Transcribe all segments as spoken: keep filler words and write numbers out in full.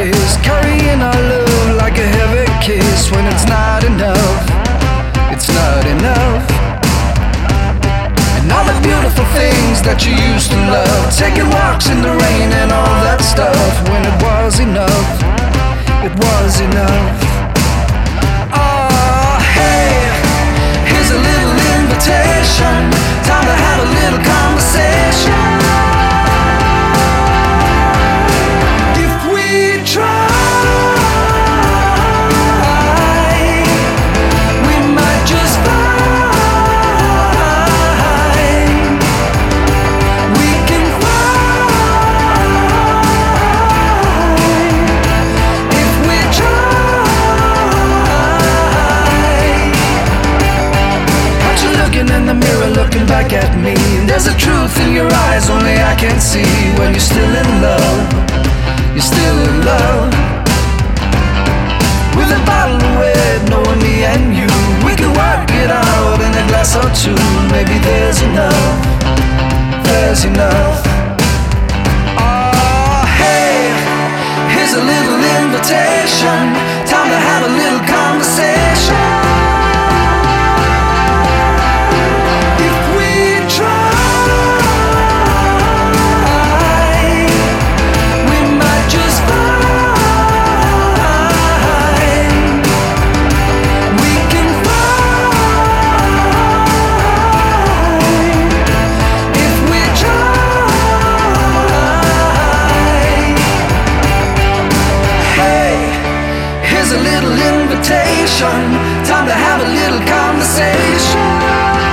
kiss, carrying our love like a heavy kiss. When it's not enough, it's not enough. And all the beautiful things that you used to love, taking walks in the rain and all that stuff. When it was enough, it was enough. Oh, hey, here's a little invitation, time to have a little conversation. Looking back at me, there's a truth in your eyes only I can see. When you're still in love, you're still in love. With a bottle of red, knowing me and you, we could work it out in a glass or two. Maybe there's enough, there's enough. Oh, hey, here's a little invitation, time to have a little conversation. Time to have a little conversation.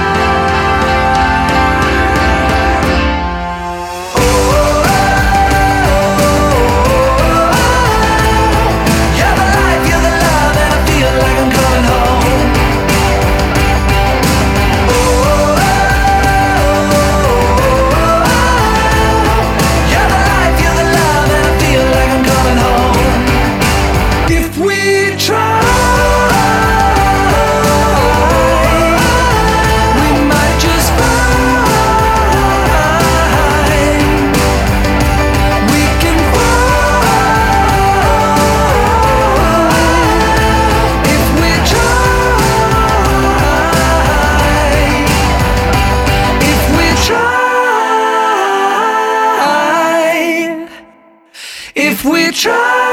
If we try,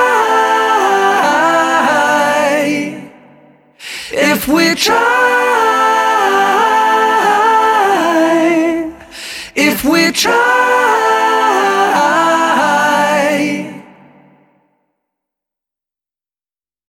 if we try, if we try.